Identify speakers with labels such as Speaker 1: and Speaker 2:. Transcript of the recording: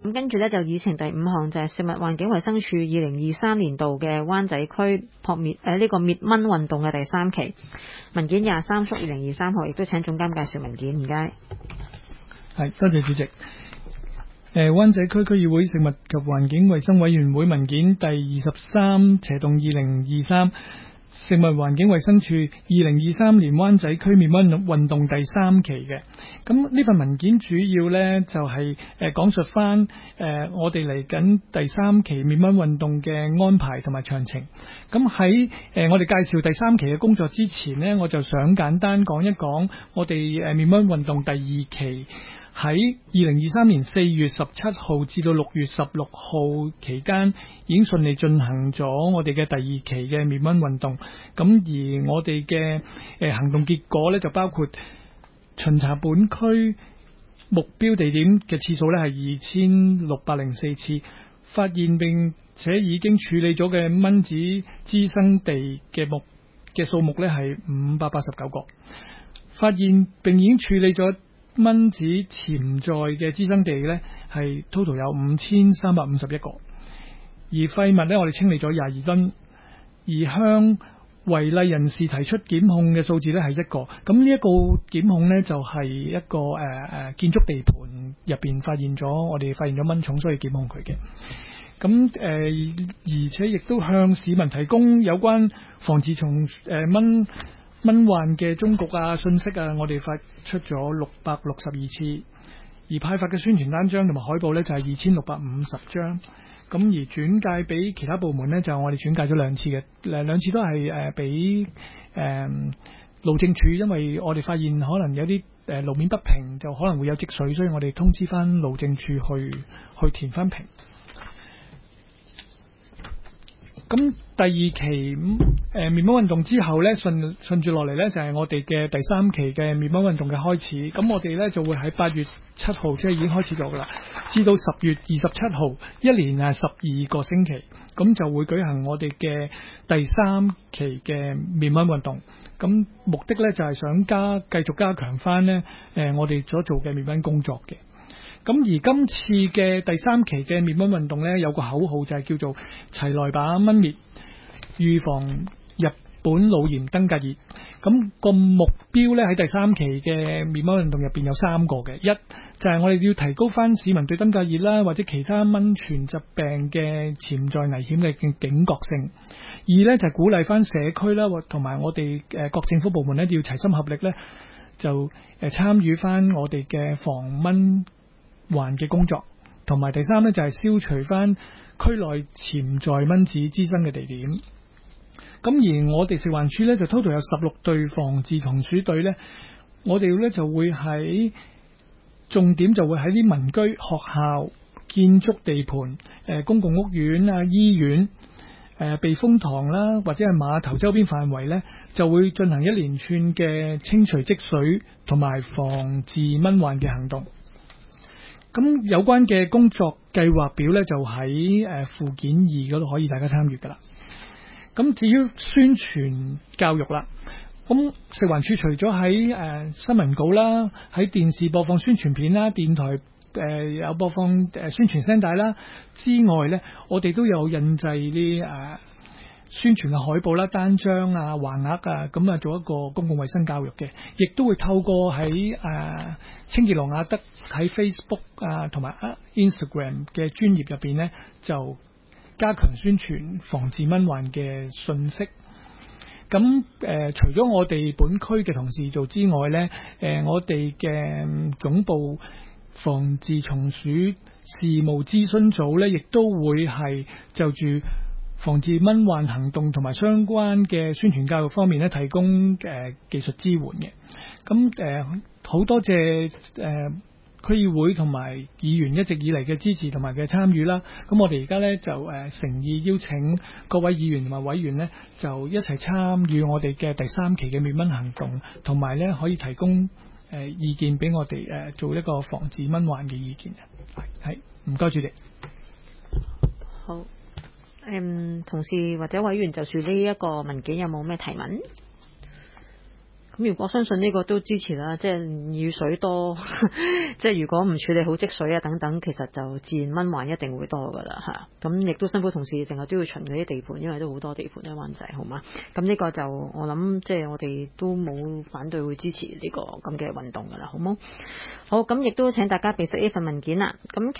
Speaker 1: 咁跟住呢，就議程第5項就係食物環境衞生署2023年度嘅灣仔區滅蚊運動嘅第3期文件23/2023號，亦都請總監介紹文件，唔該。
Speaker 2: 係，多謝主席。灣仔區區議會食物及環境衞生委員會文件第23/2023，食物環境衞生署2023年灣仔區滅蚊運動第3期嘅。咁呢份文件主要呢就係講述翻我哋嚟緊第3期滅蚊運動嘅安排同埋詳情。咁喺我哋介紹第3期嘅工作之前呢，我就想簡單講一講我哋滅蚊運動第2期。喺2023年4月17號至到6月16號期間，已經順利進行咗我哋嘅第2期嘅滅蚊運動。咁而我哋嘅行動結果呢，就包括巡查本區目標地點嘅次數呢係2604次，發現並且已經處理咗嘅蚊子滋生地嘅數目呢係589個，發現並已經處理咗蚊子潛在嘅滋生地呢係 total 有5351個，而廢物呢，我哋清理咗22噸，而向違例人士提出檢控嘅數字呢係1個。咁呢一個檢控呢，就係一個建築地盤入邊我哋發現咗蚊蟲，所以檢控佢嘅。咁而且亦都向市民提供有關防治蚊患嘅忠告信息我哋發出咗662次，而派發嘅宣傳單張同埋海報呢，就係2650張。咁而轉介俾其他部門呢，就我哋轉介咗2次嘅，2次都係俾路政署，因為我哋發現可能有啲路面不平，就可能會有積水，所以我哋通知翻路政署去填翻平。咁第2期滅蚊運動之後呢，順住落嚟呢，就係我哋嘅第3期嘅滅蚊運動嘅開始。咁我哋呢，就會喺8月7號，即係已經開始咗噶啦，至到10月27號，一連12個星期，咁就會舉行我哋嘅第3期嘅滅蚊運動。咁目的呢，就係想繼續加強翻呢我哋所做嘅滅蚊工作嘅。咁而今次嘅第3期嘅滅蚊運動呢，有個口號就係叫做齊來把蚊滅，預防日本腦炎登革熱。咁個目標呢，喺第3期嘅滅蚊運動入邊有3個嘅，一就係我哋要提高翻市民對登革熱啦或者其他蚊傳疾病嘅潛在危險嘅警覺性。二呢，就係鼓勵翻社區啦同埋我哋各政府部門呢，要齊心合力呢，就參與翻我哋嘅防蚊環嘅工作。同埋第3呢，就係消除翻區內潛在蚊子滋生嘅地點。咁而我哋食環署呢，就 total 有16隊防治蟲鼠隊呢，我哋呢就會喺重點就會喺啲民居、學校、建築地盤、公共屋苑醫院、避風塘啦或者係碼頭周邊範圍呢，就會進行一連串嘅清除積水同埋防治蚊患嘅行動。咁有關嘅工作計劃表呢，就喺附件2嗰度可以大家參與噶啦。咁至於宣傳教育啦，咁食環署除咗喺新聞稿啦、喺電視播放宣傳片啦、電台有播放宣傳聲帶啦之外呢，我哋都有印製啲宣傳嘅海報啦、單張橫額咁做一個公共衛生教育嘅，亦都會透過喺清潔羅亞德喺 Facebook 同埋Instagram 嘅專頁入邊呢，就加強宣傳防治蚊患嘅信息。咁除咗我哋本區嘅同事做之外呢，我哋嘅總部防治蟲鼠事務諮詢組呢，亦都會係就住防治蚊患行動同埋相關嘅宣傳教育方面呢，提供技術支援嘅。咁好多謝區議會同埋議員一直以嚟嘅支持同埋嘅參與啦。咁我哋而家呢，就誠意邀請各位議員同埋委員呢，就一齊參與我哋嘅第3期嘅滅蚊行動，同埋呢可以提供意見俾我哋做一個防治蚊患嘅意見。係，唔該主席。
Speaker 1: 好，同事或者委員就住呢一個文件有冇咩提問？ 咁如果我相信呢個都支持啦，即係雨水多，即係如果唔處理好積水啊等等，其實就自然蚊患一定會多噶啦嚇。咁亦都辛苦同事，成日都要巡嗰啲地盤，因為都好多地盤喺灣仔，好嘛？咁呢個就我諗，即係我哋都冇反對會支持呢個咁嘅運動噶啦，好冇？好，咁亦都請大家備悉呢份文件啦。咁